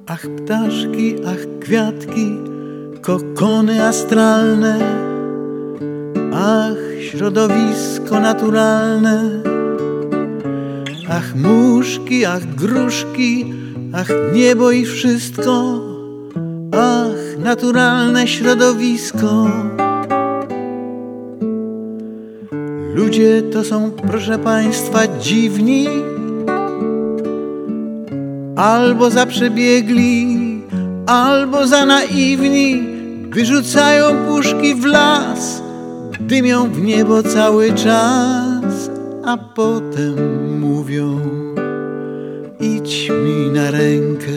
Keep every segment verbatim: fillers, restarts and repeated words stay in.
Ach ptaszki, ach kwiatki, kokony astralne, ach środowisko naturalne, ach muszki, ach gruszki, ach niebo i wszystko, ach naturalne środowisko. Ludzie to są, proszę państwa, dziwni, albo za przebiegli, albo za naiwni. Wyrzucają puszki w las, dymią w niebo cały czas, a potem mówią: idź mi na rękę,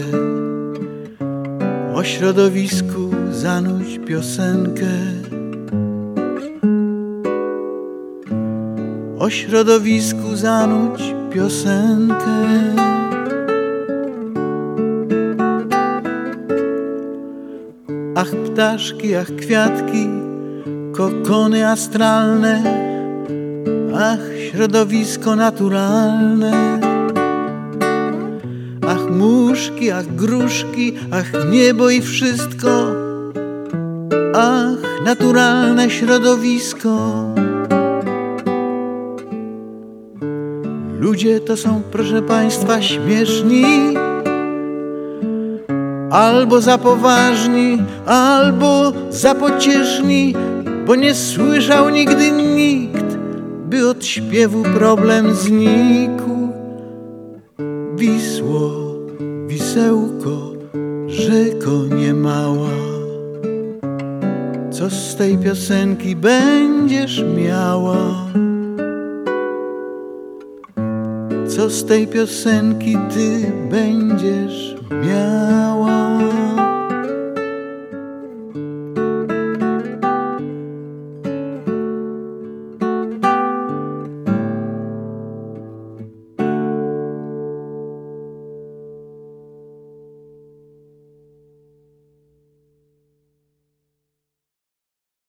o środowisku zanuć piosenkę. O środowisku zanuć piosenkę. Ach ptaszki, ach kwiatki, kokony astralne, ach środowisko naturalne, ach muszki, ach gruszki, ach niebo i wszystko, ach naturalne środowisko. Ludzie to są, proszę państwa, śmieszni, albo za poważni, albo za pocieszni, bo nie słyszał nigdy nikt, by od śpiewu problem znikł. Wisło, wisełko, rzeko niemała, co z tej piosenki będziesz miała? Co z tej piosenki ty będziesz miał?